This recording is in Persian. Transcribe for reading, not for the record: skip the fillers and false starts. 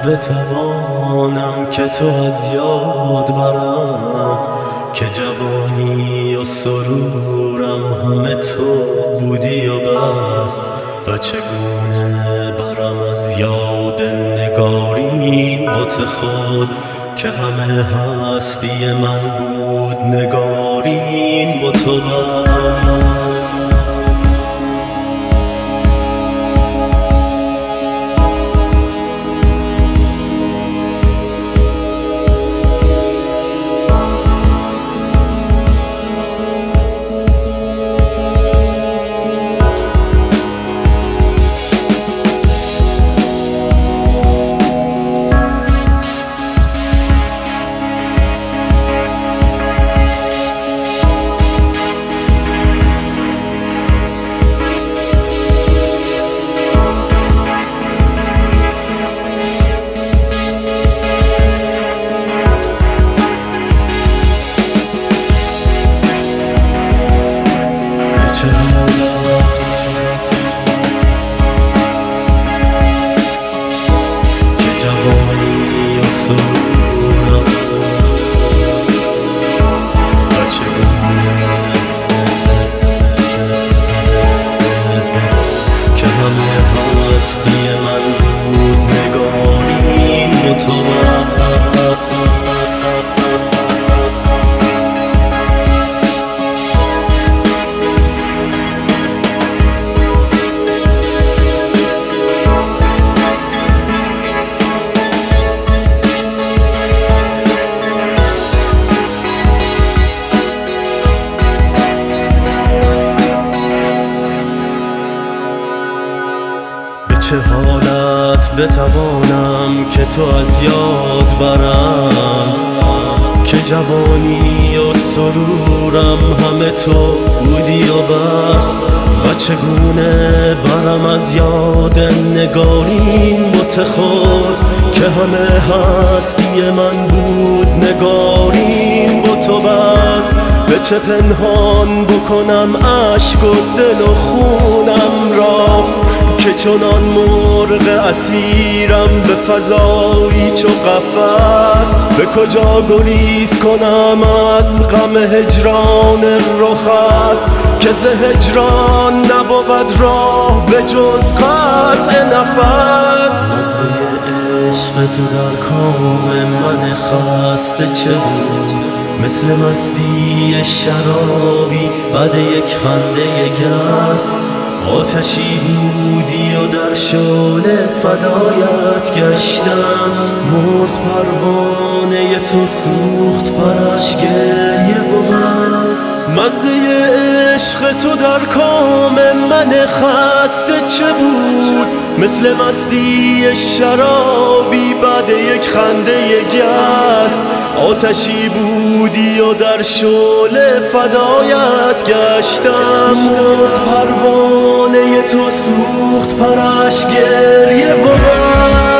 بتوانم که تو از یاد برم، که جوانی و سرورم همه تو بودی و بس. و چگونه برم از یاد نگارین بت خود، که همه هستی من بود نگارین بت و بس. چه حالت بتوانم که تو از یاد برم، که جوانی و سرورم همه تو بودی و بس. و چگونه برم از یاد نگارین بت خود، که همه هستی من بود نگارین بت و بس. به چه پنهان بکنم اشک و دل و خونم را، که چنان مرغ اسیرم به فضایی چو قفس. به کجا گریز کنم از غم هجران رخت، که ز هجران نبود راه به جز قطع نفس. مزه عشق تو در کام من خسته چه بود، مثل مستی شرابی بعد یک خنده گس. آتشی بودی و در شعله فدایت گشتم، مرد پروانه تو سوخت پرش گریه و بس. مزه عشق تو در کام من خسته چه بود، مثل مستی شرابی بعد یک خنده گس. آتشی بودی و در شعله فدایت گشتم، مرد پروانه تو سوخت پرش گریه و بس.